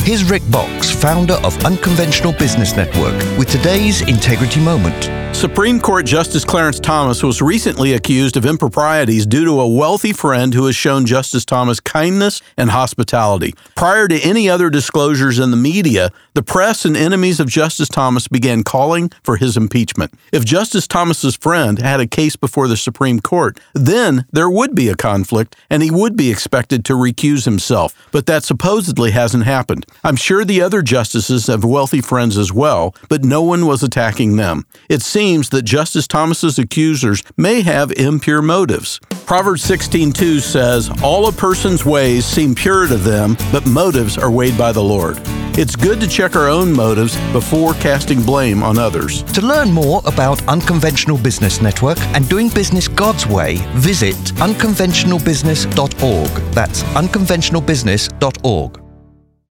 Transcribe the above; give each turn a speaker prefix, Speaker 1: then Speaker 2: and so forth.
Speaker 1: Here's Rick Box, founder of Unconventional Business Network, with today's Integrity Moment.
Speaker 2: Supreme Court Justice Clarence Thomas was recently accused of improprieties due to a wealthy friend who has shown Justice Thomas kindness and hospitality. Prior to any other disclosures in the media, the press and enemies of Justice Thomas began calling for his impeachment. If Justice Thomas's friend had a case before the Supreme Court, then there would be a conflict and he would be expected to recuse himself. But that supposedly hasn't happened. I'm sure the other justices have wealthy friends as well, but no one was attacking them. It seems that Justice Thomas's accusers may have impure motives. Proverbs 16:2 says, "All a person's ways seem pure to them, but motives are weighed by the Lord." It's good to check our own motives before casting blame on others.
Speaker 1: To learn more about Unconventional Business Network and doing business God's way, visit unconventionalbusiness.org. That's unconventionalbusiness.org.